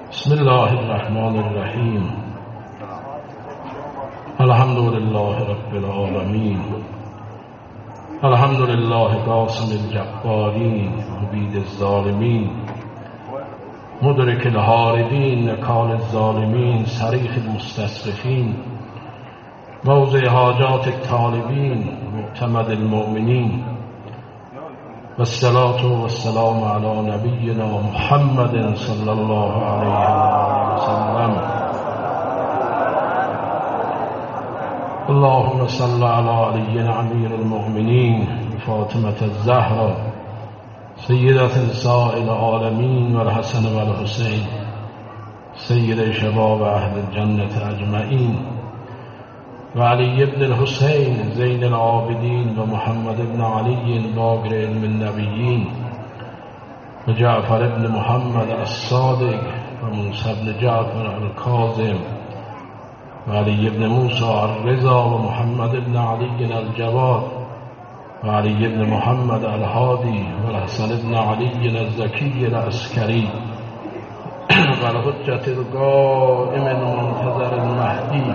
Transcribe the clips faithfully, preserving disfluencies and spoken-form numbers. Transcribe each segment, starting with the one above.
بسم الله الرحمن الرحیم. الحمد لله رب العالمین. الحمد لله قاسم الجبارین مبید الظالمین مدرک الهاربین نکال الظالمین صریخ المستصرخین موضع حاجات الطالبین معتمد المؤمنین والصلاة والسلام على نبینا محمد صلی الله علیه و سلم. اللهم صل على علی امیر المؤمنین فاطمة الزهرا سیدة نساء العالمین والحسن والحسین سید شباب اهل الجنة اجمعین و علی ابن الحسین زین العابدین و محمد ابن علی باقر علم النبیین و جعفر ابن محمد الصادق و موسی ابن جعفر الکاظم و علی ابن موسی الرضا و محمد ابن علی الجواد و علی ابن محمد الهادی و الحسن ابن علی الزکی العسکری و الحجة القائم المنتظر المهدی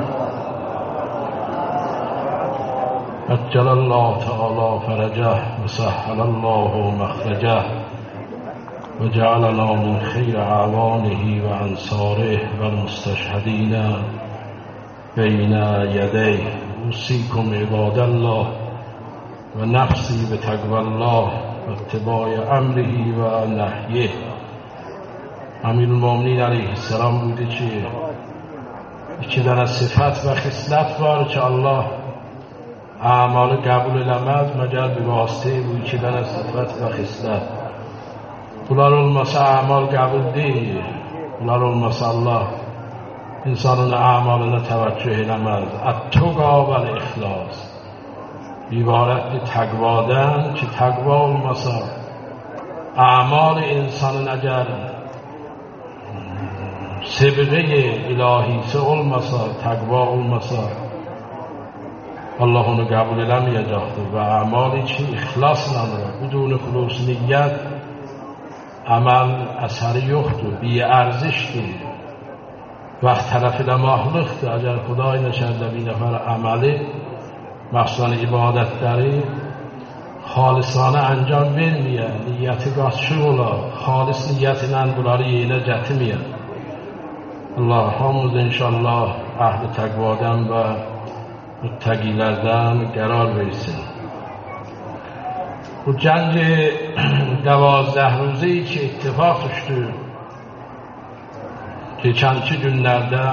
عجل الله تعالی فرجه و سهل الله مخرجه و جعلنا من خیر اعوانه و انصاره و المستشهدین بین یدیه. اوصیکم عباد الله و نفسی بتقوی الله و اتباع امره و نهیه. امیرالمومنین علیه السلام بوده که یکی در صفت و خصلت واره که الله اعمال قبول لمد مگر به واسطه بوی که در صفت و خصلت بلار olmasa اعمال قبول değil. بلار olmasa Allah insanın اعمالına توجه eləməz. At-tuqa və ixlas ibarətdir təqvadan ki təqva olmasa اعمال insanın əgər sebğe ilahisi olmasa, təqva olmasa Allah onu qəbul eləməyəcəkdir və əmal ki ixlasla بدون xulus niyyət əməl əsəri yoxdur, biərzişdir. Vaxt tərəf ilə mahluqdur. Əgər Xuday nəşərdə bir nəfər əməli məxsusən ibadətləri xalisanə əncam verməyə, niyyəti qaçıq ola, xalis niyyət ilə bunları yerinə gətirməyə. Allah hamımız inşallah əhli təqvadan və müttəqilərdən qərar versin. Bu cəng دوازده روزه‌ای که اتفاق düşdü keçənki günlərdə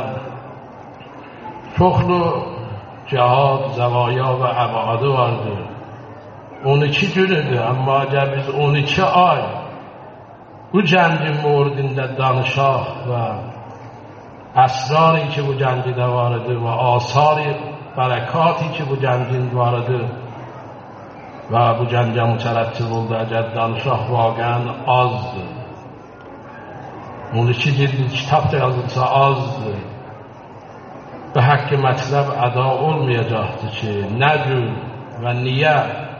çoxlu cihad, zəvaya və əbadı vardı. on iki günüdür, amma əgər biz on iki ay bu cəngin mordində danışaq və əsrarı ki bu cəngdə var idi və asarı bərəkatı ki bu cəngin var idi və bu cəngə mütərəttib oldu, əgər danışaq vaqəən azdır. on iki cildi kitab da yazılsa azdır. Bu haqqı mətləb əda olmayacaqdır ki, nə cür və niyə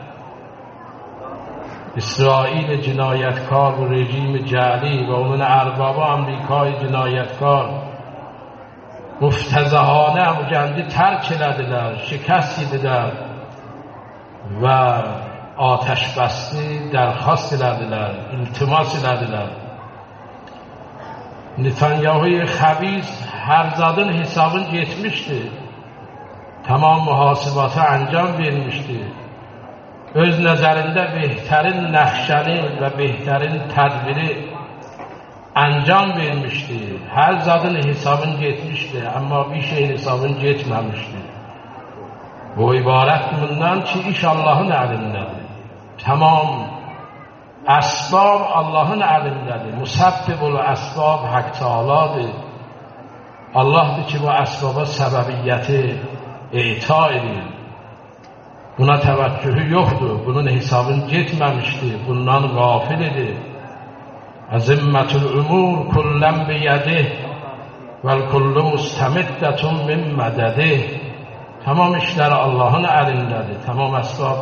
İsrail cinayətkar, bu rejim cəli və onun ərbabı Amerikayı cinayətkar müftəzəhanə bu gəndi tərk elədilər, şikəst yedilər və atəşbəsti dərxast elədilər, iltimas elədilər. Netanyahu'yu xəbis hər zadın hesabın getmişdi. Tamam mühasibatı əncam vermişdi. Öz nəzərində behtərin nəxşəni və behtərin tədbiri əncam vermişdi. Hər zadın hesabın getmişdi, amma bir şeyin hesabın getməmişdi. Bu ibarət bundan ki, iş Allahın əlindədir. Tamam əsbab Allahın əlindədir. Musabbibul əsbab Hak Teala'dır. Allahdır ki, bu əsbaba səbəbiyyəti e'ta edir. Buna təvəccühü yoxdur. Bunun hesabın getməmişdir. Bundan qafil edir. Əzimmətul umur kullən biyədih vəl kullu müstəmiddətun min mədədih. Tamam işlər Allahın əlindədir. Tamam əsbab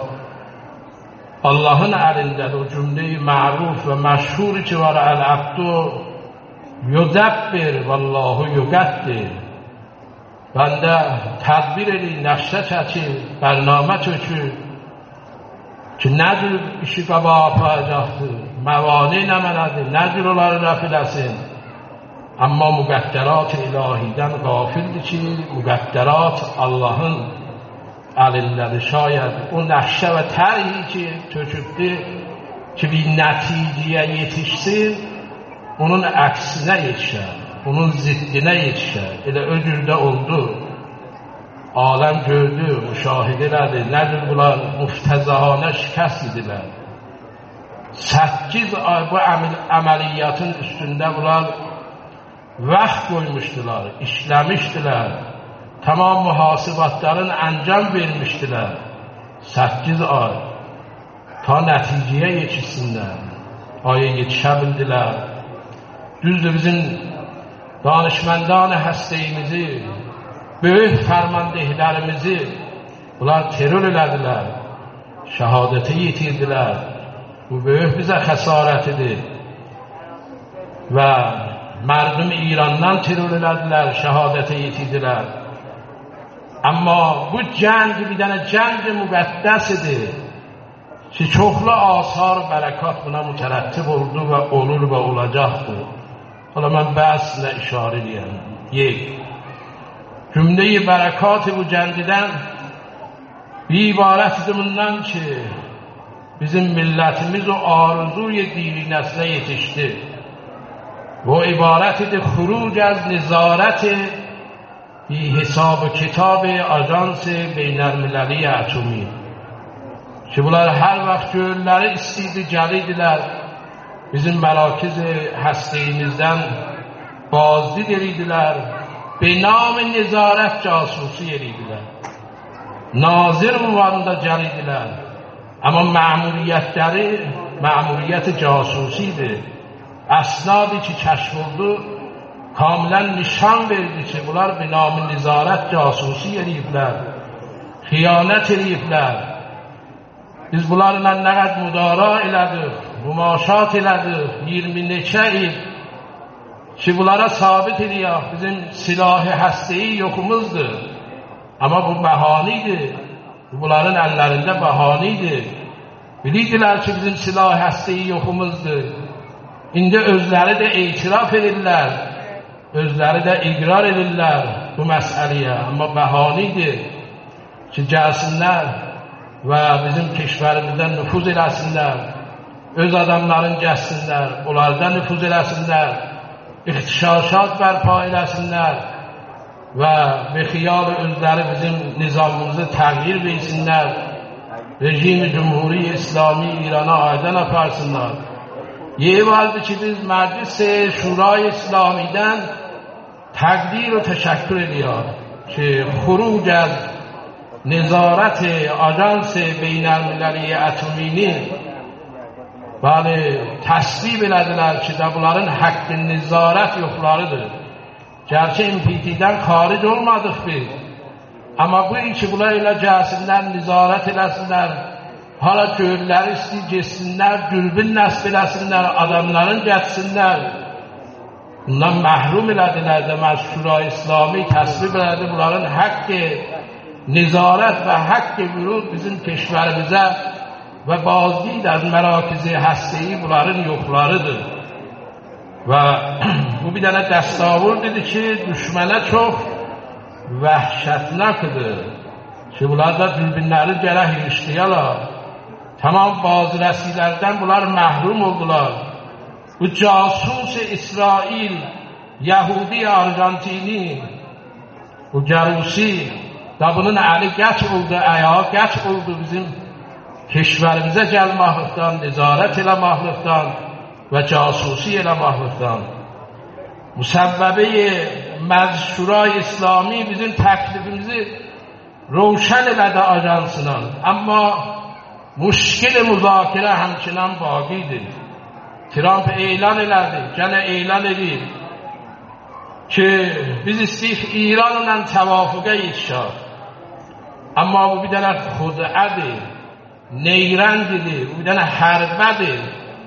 Allahın əlindədir. O cümlə-i məruf və məşhur ki var, əl-əbdu yudəbbir vallahu yuqaddir. Bəndə tədbir edir, nəqşə çəkir, bərnamə tökür ki, nə cür işi qabağa aparacaqdır, məvani nə mənədir, nə cür onları rəf eləsin. Amma müqəddərat ilahidən qafildir ki, müqəddərat Allahın əlindədir. Şayət o nəqşə və tərhi ki, tökübdür ki, bir nəticəyə yetişsin, onun əksinə yetişər, onun ziddinə yetişər. Elə o cürdə oldu. Aləm gördü, müşahidə elədi. Nədir bunlar? Muftəzahanə şikəst idilər. Səkkiz ay bu əməliyyatın üstündə bunlar vaxt qoymuşdular, işləmişdilər. Tamam mühasibatların əncam vermişdilər. Səkkiz ay. Ta nəticəyə yetişsinlər. Aya yetişə bildilər. Düzdür, bizim danışmandan həstəyimizi, böyük fərmandehlərimizi bunlar terör elədilər, şəhadəti yitirdilər. Bu böyük bizə xəsarətidir. Və mərdum İrandan terör elədilər, şəhadəti yitirdilər. Amma bu cəng bir dənə cəng müqəddəsidir ki, çoxlu asar, bərəkat buna mütərəttib oldu və olur və olacaqdır. Hala mən bəzisinə işarə edəyəm. Yek, cümlə-i bərəkat-ı bu cəngidən bir ibarətdir bundan ki, bizim millətimiz o arzuy dirinəsinə yetişdi. Bu ibarətdir xuruc az nizarət-i bir hesab-ı kitab-ı ajans-ı beynəlmiləli ətumi. Ki, bunlar hər vaxt gölləri istiydi, gəlidilər. Bizim mərakiz-i həstəyimizdən bazdid edildilər. Benam-ı nizarət casusi edildilər. Nazir müvarında gəlidilər. Amma məmuriyyətləri, məmuriyyət casusidir. Əsnadı ki, kəşf oldu, kamilən nişan verdi ki, bunlar benam-ı nizarət casusi edildilər. Xiyanət edildilər. Biz bunlarla nə qədər müdara elədik, mümaşat elədik, iyirmi neçə il ki, bunlara sabit ediyək, bizim silahı həstəyi yoxumuzdur. Amma bu bəhanidir, bunların əllərində bəhanidir. Bilirdilər ki, bizim silah həstəyi yoxumuzdur. İndi özləri də etiraf edirlər, özləri də iqrar edirlər bu məsələyə. Amma bəhanidir ki, gəlsinlər və bizim keşvərimizdən nüfuz eləsinlər, öz adamların gəlsinlər, onlardan nüfuz eləsinlər, ixtişaşat bərpa eləsinlər və bexiyal özləri bizim nizamımızı təğyir versinlər, rejim-i Cumhuri İslami İrana aydan aparsınlar. Yevaldır ki, biz Məclis-i Şurayı İslamidən təqdir və təşəkkür ediyor ki, xuruc az nezarət-i ajans-ı beynəlmiləli ətomini bəli, təsvib elədilər ki, də bunların haqqı nezarət yoxlarıdır. Gerçi M P T'dən xaric olmadıq biz. Amma bu iki bunlar ilə gəlsinlər, nezarət eləsinlər, hala gölləri istəyir geçsinlər, dürbün nəsb eləsinlər, adamların geçsinlər. Bundan məhrum elədilər də Şurayı İslami təsvib elədi. Bunların haqqı nezarət və haqqı vurud bizim keşvərimizə və bazı az mərakizi həstəyi bunların yoxlarıdır. Və bu bir dənə dəstavurdur ki, düşmənə çox vəhşətnakdır ki, bunlar da dürbünləri gərək yürüşdüyələr. Tamam bazı rəsilərdən bunlar məhrum oldular. Bu casus-i İsrail, Yahudi Arjantini, bu gərusi da bunun əli gəç oldu, ayağı gəç oldu bizim keşvərimizə gəlməklikdən, nezarət eləməklikdən və casusi eləməklikdən. Müsəbbəbi Məclis-i İslami bizim təklifimizi roşən elədi ajansına. Amma müşkil-i müzakirə həmçinin baqidir. Trump elan elədi, gənə elan edir ki, biz istəyik İranla təvafuqa yetişək. Amma bu bir dənə xudədir, neyrəndidir, bu bir dənə hərbədir.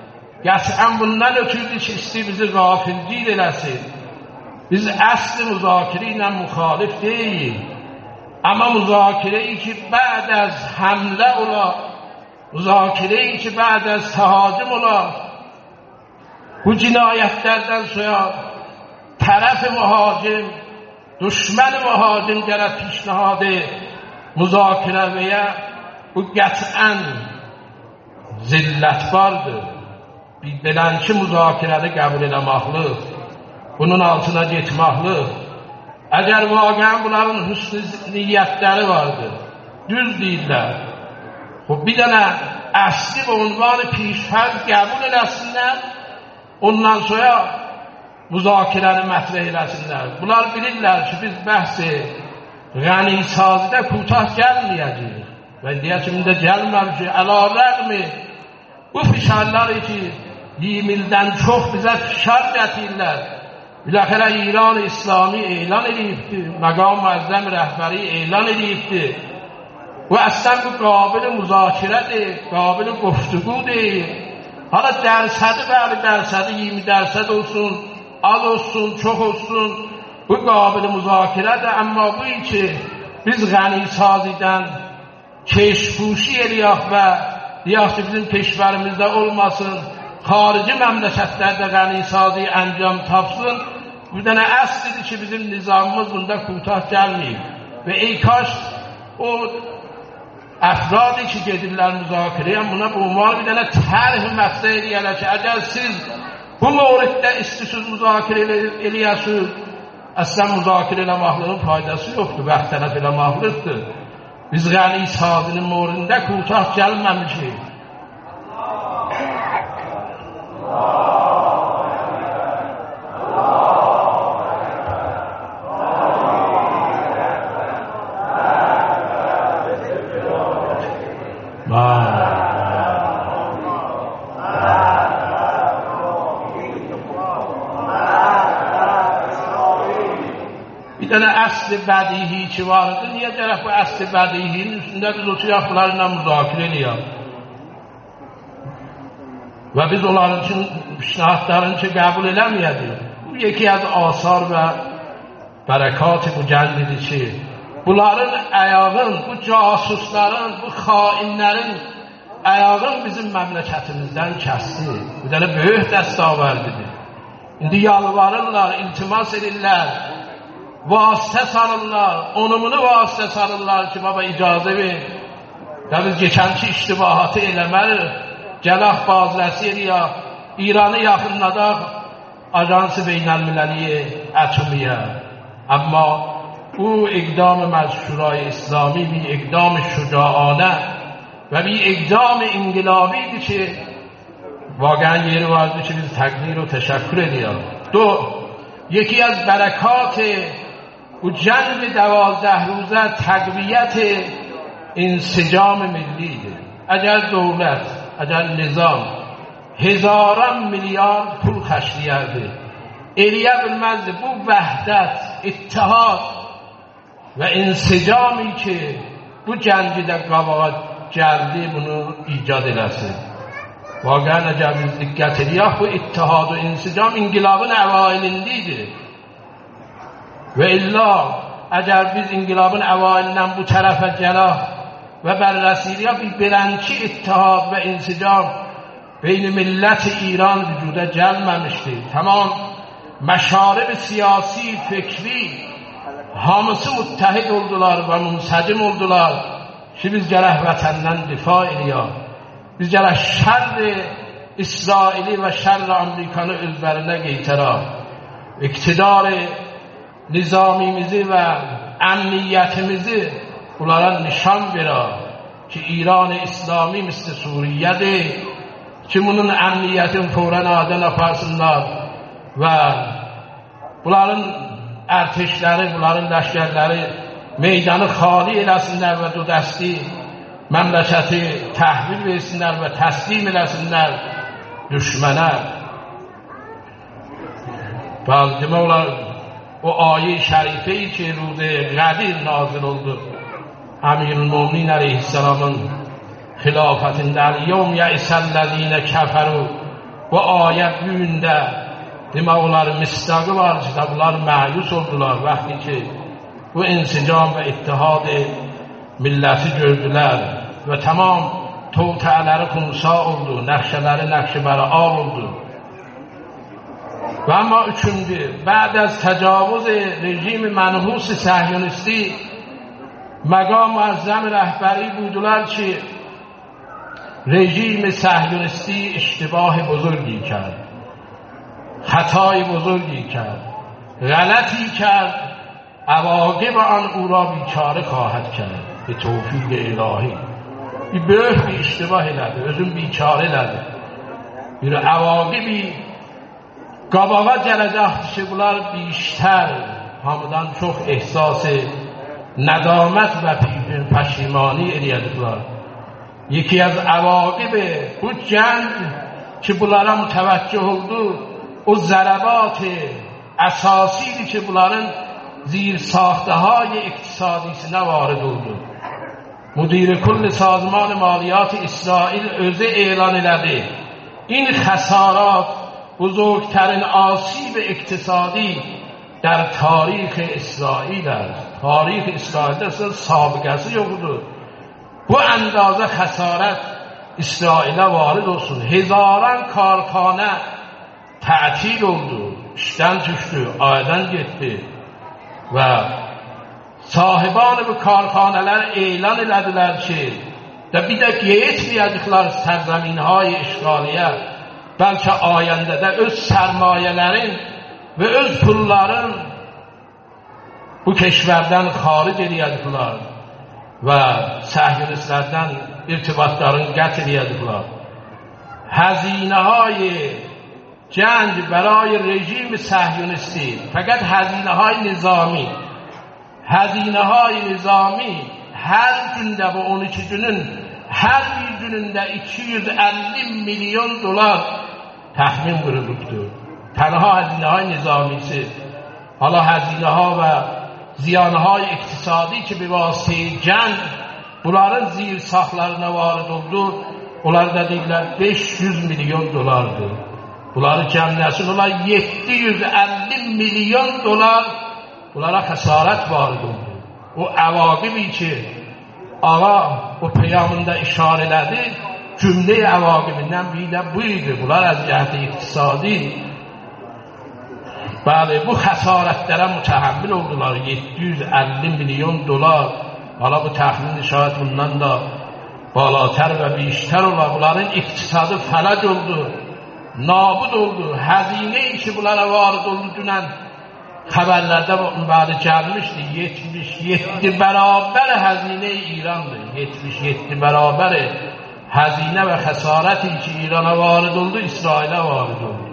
Qəsəm bundan ötürdü ki, istəyir bizi qafilgir eləsin. Biz əsli müzakirə ilə müxalif deyil. Amma müzakirəyi ki, bəd az həmlə ola, müzakirəyi ki, bəd az təhacim ola, bu cinayətlərdən sonra tərəf-i mühacim, düşmən-i mühacim gələk pişnahadı müzakirəyə, bu qətlən zillət vardır. Bilənki müzakirəni qəbul eləməklik, bunun altına getməklik. Əgər vaqəən bunların hüsnü niyyətləri vardır, düz deyirlər. Bir dənə əsli və unvanı pişfərz qəbul eləsinlər, ondan sonra müzakirəni mətrəh eləsinlər. Bunlar bilirlər ki, biz bəhsi Qənisazidə kutah gəlməyəcəyik. Və deyək ki, indi gəlməm ki, əlavərmi bu fişarları ki, yirmi ildən çox bizə fişar gətirlər. Biləxərə İran İslami elan edibdir, məqam müəzzəm rəhbəri elan edibdir. Bu əslən bu qabil müzakirədir, qabil quftuqudur. Hala dərsədi bəli dərsədi, iyirmi dərsəd olsun, az olsun, çox olsun, bu qabil müzakirədir. Amma bu ki, biz Qənisazidən keşpuşi eləyək və deyək ki, bizim keşvərimizdə olmasın, xarici məmləkətlərdə Qənisazi əncam tapsın, bir dənə əslidir ki, bizim nizamımız bunda kutah gəlməyib. Və ey kaş o əfradi ki, gedirlər müzakirəyə, buna bu umal bir dənə tərh məfdə eləyələr ki, əgər siz bu mövriddə istisiz müzakirə eləyəsiniz, əslən müzakirə eləməkliğin faydası yoxdur, vaxt tələf eləməkliqdir. Biz Qənisazinin mövridində kutah gəlməmişik. Bir dənə əsli bədihi ki vardır, niyə tərəf bu əsli bədihinin üstündə biz o silahlarla müzakirə eləyək? Və biz onların üçün pişnahatların ki qəbul eləməyədik. Bu yeki az asar və bərəkati bu gəldidir ki, bunların əyağın, bu casusların, bu xainlərin əyağın bizim məmləkətimizdən kəsdi. Bu dənə böyük dəstəvərdidir. İndi yalvarırlar, iltimas edirlər, vasitə sarırlar, onumunu vasitə sarırlar ki, baba icazə ver. Və biz geçənki iştibahatı eləmərik. Gələk bazıləsi eləyək, İranı yaxınladaq Ajansı Beynəlmilləli Ətumiyə. Amma bu iqdam-ı məzşurayı İslami bir iqdam-ı şücaanə və bir iqdam-ı inqilabidir ki, vaqəən yeri vardır ki, biz təqdir və təşəkkür edəyək. دو یکی از برکات و جنگ دوازده روزه تقویت انسجام ملیه. اگر دولت اگر نظام هزاران میلیارد پول خرجləyərdi, eləyə bilməzdi bu vəhdət, ittihad və insicami ki bu cəngidə qabağa gəldi bunu icad eləsin. Vaqəən əgər biz diqqət edək, bu ittihad və insicam inqilabın əvailindidir. Və illa əgər biz inqilabın əvailindən bu tərəfə gələk və bərrəsiliyə bir belənki ittihad və insicam beyn millət İran vücuda gəlməmişdir. Tamam məşarib siyasi, fikri hamısı müttəhid oldular və münsəcim oldular ki biz gərək vətəndən difa eləyək. Biz gərək şərri İsraili və şərri Amerikanı özlərinə qeytərək. İqtidarı nizamimizi və əmniyyətimizi bunlara nişan verək ki İran-ı İslami misli Suriyədir ki bunun əmniyyətin fərən adən aparsınlar və bunların ərteşləri, bunların ləşkərləri meydanı xali eləsinlər və do dəsti məmləkəti təhvil versinlər və təslim eləsinlər düşmənə. Bəli, demək olar o ayə-i şərifeyi ki روز قدیر nazil oldu Əmirülmöminin əleyhisselamın xilafətində. Yevm yə'isəl-ləzîne kəfərû bu ayət gündə demək onların misdaqı var ki, bunlar məyus oldular vaxtı ki bu insicam və ittihad milləti gördülər və tamam toğtələri xunsa oldu, nəqşələri nəqşəbəri ağ oldu. Və amma üçüncü, بعد از تجاوز rejim mənhus səhyonisti məqam müəzzəm rəhbəri buydular ki rژیم صهیونیستی اشتباه بزرگی کرد، خطای بزرگی کرد، غلطی کرد، عواقب آن او را بیچاره خواهد کرد به توفیق الهی. bir böyük bir iştibah elədi, özün biçare elədi. Bir əvaqibi qabağa gələcəkdir ki, bunlar biştər, hamıdan çox ehsası nədamət və pəşimani eləyədiklər. Yeki az əvaqib bu cəng ki, bunlara mütəvəccüh oldu, o zərəbat əsasidir ki, bunların zir saxtahay iqtisadisinə varid oldu. Müdir Kull Sazman Maliyyat İsrail özü elan elədi. این خسارات بزرگترین آسیب اقتصادی در تاریخ اسرائیل است. تاریخ اسرائیل اصلا سابقه‌ای yoktu. Bu اندازه خسارت İsrail'e varid olsun. Hezaran karxana tətil oldu. İşten düştü, aydan gitti. Ve sahiban bu karxanalar elan elədilər ki, və bir də yetməyəcəklər sərzaminهای işğaliyə, bəlkə ayəndə də öz sərmayələrin və öz pulların bu keşvərdən xaric eləyəcəklər və səhyonistlərdən irtibatların qət eləyəcəklər. Həzinəهای جنگ برای رژیم صهیونیستی فقط هزینه‌های نظامی هزینه‌های نظامی her günde bu on iki günün her bir gününde iki yüz elli milyon dolar təxmin qurulubdur. Tənha həzinəhay nizamisi, hala həzinəha və ziyanهای iqtisadi ki, bir vasitəyi cəng bunların zir saxlarına varid oldu. Onlar da deyirlər beş yüz milyon dolardır. Bunları cəmləsin, onlar yeddi yüz elli milyon dolar bunlara xəsarət varid oldu. O əvaqibi ki, ağa o peyamında işarə elədi, cümlə əvaqibindən biri də bu idi. Bunlar az cəhət iqtisadi, bəli, bu xəsarətlərə mütəhəmmil oldular. yeddi yüz elli milyon dolar, hala bu təxmin işarət bundan da balatər və biştər olar. Bunların iqtisadı fələc oldu, nabud oldu. Həzinə-i ki, bunlara varid oldu dünən xəbərlərdə bəli gəlmişdi. yetmiş yeddi bərabər həzinə-i İrandır. yetmiş yeddi bərabər həzinə və xəsarəti ki, İrana varid oldu, İsrailə varid oldu.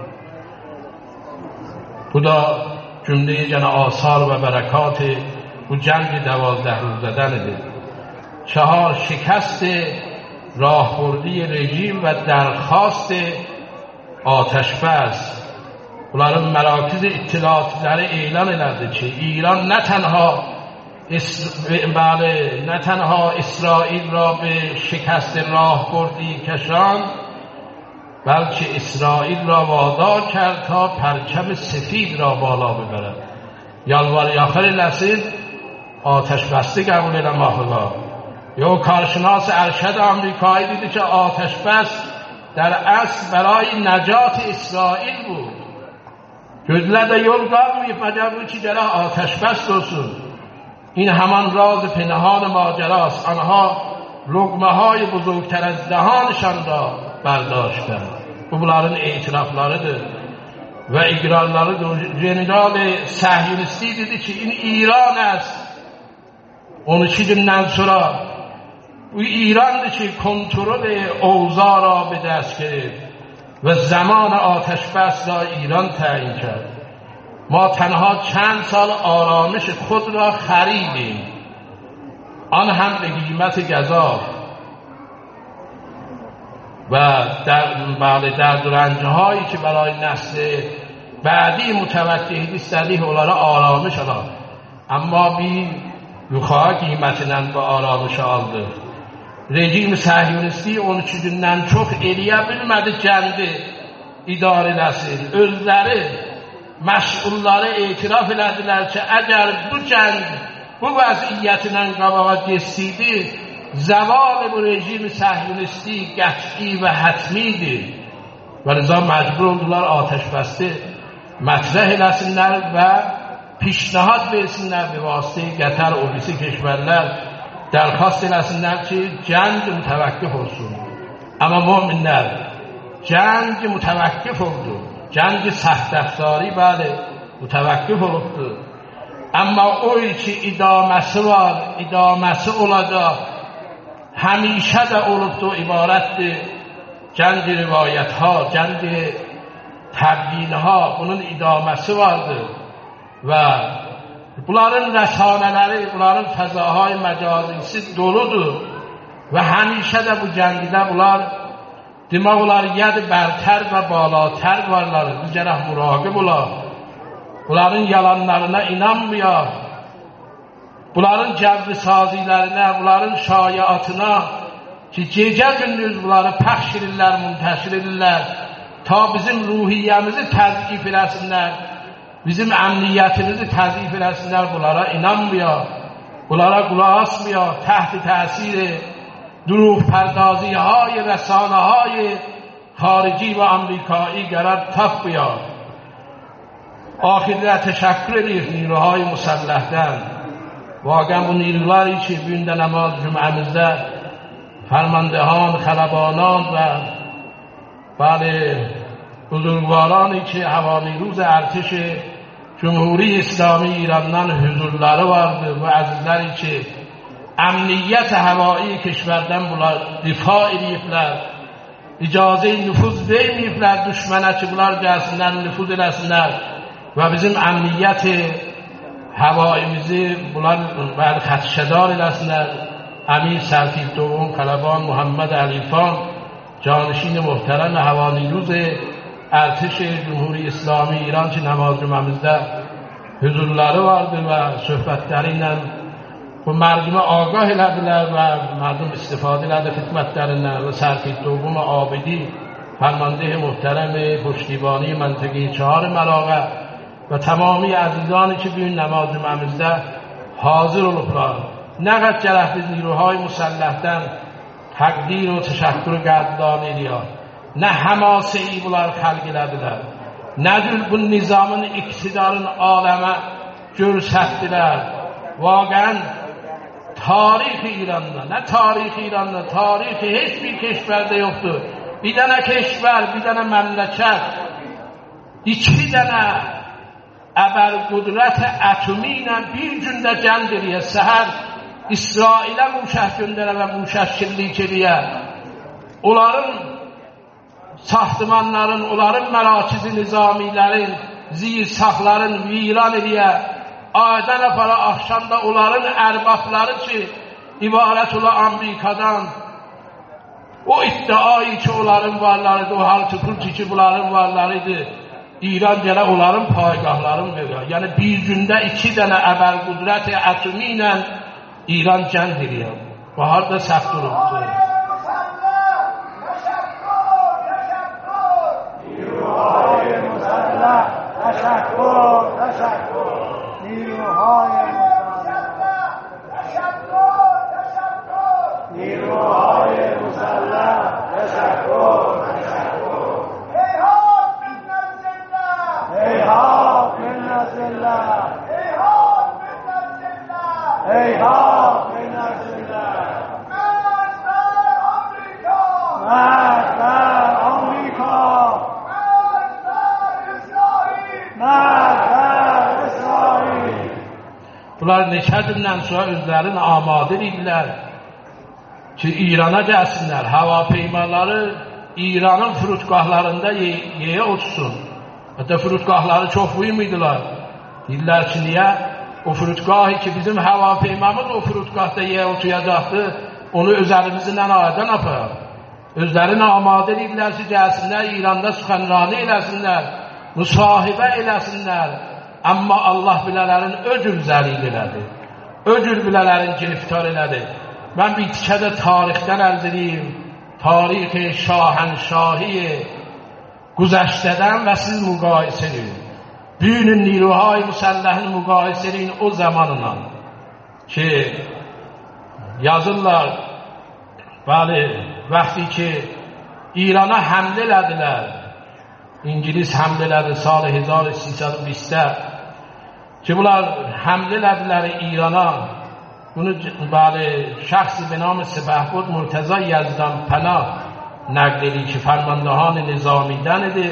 Bu da cümləyə gənə asar və bərəkat bu cəng دوازده روزدن idi. چهار شکست راهبردی رژیم و درخواست آتشبس. Bunların merakiz ittilatları elan elədi ki, İran nə tənha bəli, nə tənha İsrail را به شکست راهبردی کشان، بلکه اسرائیل را وادار کرد تا پرچم سفید را بالا ببرد. یالوار یاخر لسید آتش بسته قبول eləməklə. یا کارشناس ارشد آمریکایی دیدی که آتش بس در اصل برای نجات اسرائیل بود. Gözlər də yol qalmayıb, məgər bu ki, gərək atəşbəst olsun. این همان راز پنهان ماجراست. آنها لقمه‌های بزرگتر از دهانشان را برداشتند. Bu bunların etiraflarıdır və iqrarlarıdır. General Səhyonisti dedi ki, این İran است. on iki gündən sonra bu İrandır ki, kontrol اوضاع را به دست گرفت و زمان آتشبس را ایران تعیین کرد. ما تنها چند سال آرامش خود را خریدیم، آن هم به قیمت گزاف و در بعد درد و رنج‌هایی که برای نسل بعدی متوجه نیستند اونها آرامش را، اما بی yuxarı qiymətindən bu aramışı aldı. Rejim səhyonisti on iki gündən çox eləyə bilmədi, gəldi idarə eləsin. Özləri məşğulları etiraf elədilər ki, əgər bu gənd bu vəziyyətinə qabağa geçsəydi, zəval bu rejim səhyunisti qəti və hətmidir. Və rıza məcbur oldular atəşbəsti mətrəh eləsinlər və pişnahad versinlər bir vasitəyi Qətər o birisi keşvərlər dərxast eləsinlər ki, gənd mütəvəqqif olsun. Amma müminlər gənd mütəvəqqif oldu. Gənd səhdəftari bəli mütəvəqqif olubdur. Amma o ki idaməsi var, idaməsi olacaq, həmişə də olubdur, ibarətdir. Gənd rivayətha, gənd təbiyinha, bunun idaməsi vardır. Və bunların rəsanələri, bunların fəzahay məcazisi doludur. Və həmişə də bu gəndidə bunlar demək olar yəd bərtər və balatər varlar. Biz gərək muraqib olar. Bunların yalanlarına inanmıyor. Bunların cəbri sazilərinə, bunların şayatına ki, gecə gündüz bunları pəxş edirlər, müntəşir edirlər. Ta bizim ruhiyyəmizi təzqif eləsinlər, bizim əmniyyətimizi təzqif eləsinlər, bunlara inanmıyor. Bunlara qulaq asmıyor, təhti təsiri duruq pərdazi های رسانه های خارجی و امریکایی قرار tapmıyor. Axirdə təşəkkür edirik نیروهای مسلحdən. واقعا bu نیروları ki, bu gün də namaz cümləmizdə فرماندهان، خلبانان و بله بزرگوارانی که حوالی روز ارتش جمهوری اسلامی ایرانdan huzurları vardı و azizləri ki امنیت هوایی کشورdən bunlar difa ediblər, icazə nüfuz verməyiblər düşmənə ki, bunlar gəlsinlər, nüfuz eləsinlər və bizim əmniyyət havayimizi bunlar xədşədar eləsinlər. Əmir Sərkil Doğum Xələban Muhammed Əlifan canişin muhterem havali روز ارتش جمهوری اسلامی ایران ki namaz cümləmizdə huzurları vardı və söhbətləri ilə bu mردمə آگاه elədilər və مردم istifadə elədi xidmətlərindən və Sərkil Doğum Abidi فرمانده محترم پشتیبانی منطقه چهار ملاقه و تمامی عزیزانی که bu namaz cümləmizdə hazır olublar. Nə qədər gərək biz نیروهای مسلحdən təqdir və təşəkkür qədrdani ediyor. Nə həmasəyi bunlar xəlq elədilər. Nədir bu nizamın, iktidarın aləmə görsətdilər. Vaqən tarixi İranda, nə tarixi İranda, tarixi heç bir keşvərdə yoxdur. Bir dənə keşvər, bir dənə məmləkət, iki dənə əbər qudrət ətumi ilə bir gündə gənd eləyə, səhər İsrailə muşəh göndərə və muşəhşillik eləyə, onların saxtımanların, onların mərakizi nizamilərin, ziyirsaqların viran eləyə, aydən əfara axşamda onların ərbabları ki, ibarət ola Amerikadan, o iddiayı ki, onların varlarıdır, o haltı-pulti ki, bunların varlarıdır, İran gələ onların paygahlarını veriyor. Yəni bir gündə iki dənə əbəl qudrət-i ətumi ilə İran gənd ediyor. Bahar da səft olubdur. نیروهای مسلح تشکر تشکر نیروهای مسلح تشکر تشکر نیروهای مسلح تشکر تشکر هیهات من نصر الله هیهات من نصر الله هیهات من نصر الله مرد بر آمریکا مرد بر İsrail. Bunlar neçə gündən sonra özlərini amadə edirlər ki, İrana gəlsinlər. Hava peymaları İranın fırutqahlarında yeyə uçsun. Hətta fırutqahları çox buyumuydular. Deyirlər ki, niyə? O fırutqahı ki, bizim hava peymamız o fırutqahda yeyə uçuyacaqdı, onu öz əlimizdən aydan aparaq. Özlərini amadə edirlər ki, gəlsinlər, İranda süxənranı eləsinlər, müsahibə eləsinlər. Amma Allah bilələrin öcür zəlil elədi. Öcür bilələrin giriftar elədi. Mən bir tikədə tarixdən əlz edeyim. Tarix-i şahənşahi گذشته‌دن و siz müqayisə edin. Bütün نیروهای مسلح müqayisə edin o zamanla ki yazırlar bəli vaqti ki İrana həmlə elədilər. İngiliz həmlə elədi sal هزار و سیصد و بیست ki bunlar həmlə elədilər İrana. Bunu bəli şəxsi به نام سپهبد مرتضی یزدان پناه نقل edildi ki فرماندهان نظامیدن idi.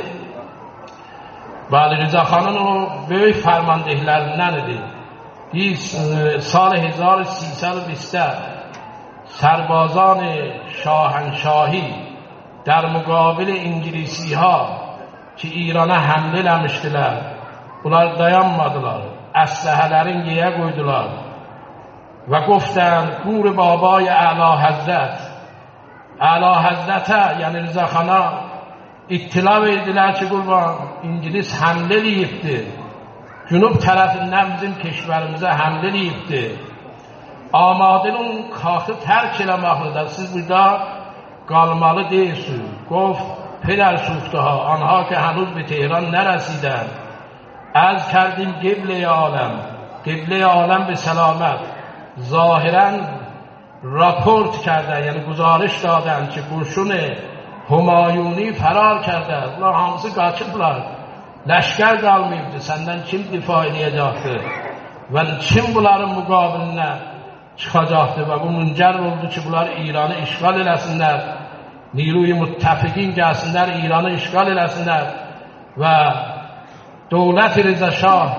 Bəli Rızaxanın o böyük fərmandehlərindən idi. Biz سال هزار و سیصد و بیست سربازان شاهنشاهی در مقابل انگلیسی ها ki İrana həmlə eləmişdilər. Bunlar dayanmadılar. Əsləhələrin yeyə qoydular. Və qoftən qur babay Əla Həzrət Əla Həzrətə yəni Rızaxana ittila verdilər ki qurban İngiliz həmlə eləyibdir. Cünub tərəfindən bizim keşvərimizə həmlə eləyibdir. Amadının kaxı tərk eləməklidir. Siz burada qalmalı deyilsiniz. Qoft پدر سوخته ها آنها که هنوز به تهران نرسیدند از کردیم قبله عالم قبله عالم به سلامت ظاهرا راپورت کرده یعنی گزارش دادند که قرشون همایونی فرار کرده bunlar hamısı qaçıblar لشکر qalmayıbdı senden kim difaa edəcəkdi və kim bunların müqabilində çıxacaqdı və bu müncər oldu ki bunlar İranı işğal eləsinlər نیروی متفقین gəlsinlər İranı işğal eləsinlər və dövlət Rıza Şah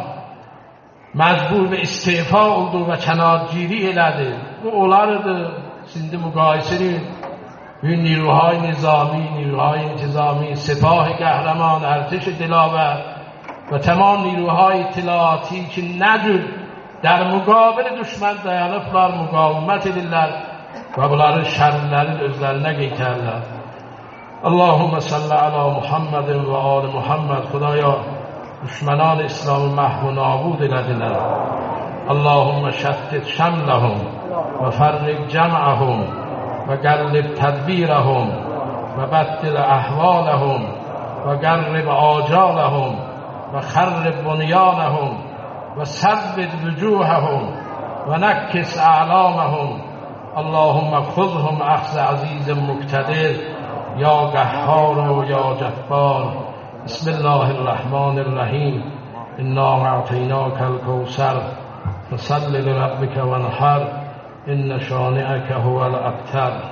məcbur və istifa oldu və kənargiri elədi. Bu olardı. Şimdi müqayisə edin. این نیروهای نظامی، نیروهای انتظامی، سپاه قهرمان، ارتش دلاور و تمام نیروهای اطلاعاتی که نجür در مقابل دشمن dayanıblar, müqavimət edirlər və bunların şərlərin özlərinə qeytərlər. Allahümme salli ala Muhammedin və ali Muhammed. Xudaya düşmənان İslamı məhv və nabud elədilər. Allahümme şəddid şəmləhum və fərriq cəm'əhum və qəllib tədbirəhum və bəddil əhvaləhum və qərrib acaləhum və xərrib bunyanəhum və səbbid vücuhəhum və nəkkis a'laməhum. Allahümme خذهم اخذ عزیز مقتدر یا قهار و یا جبار. بسم الله الرحمن الرحیم. انا اعطیناک الکوثر فصل لربک وانحر ان شانئک هو الابتر.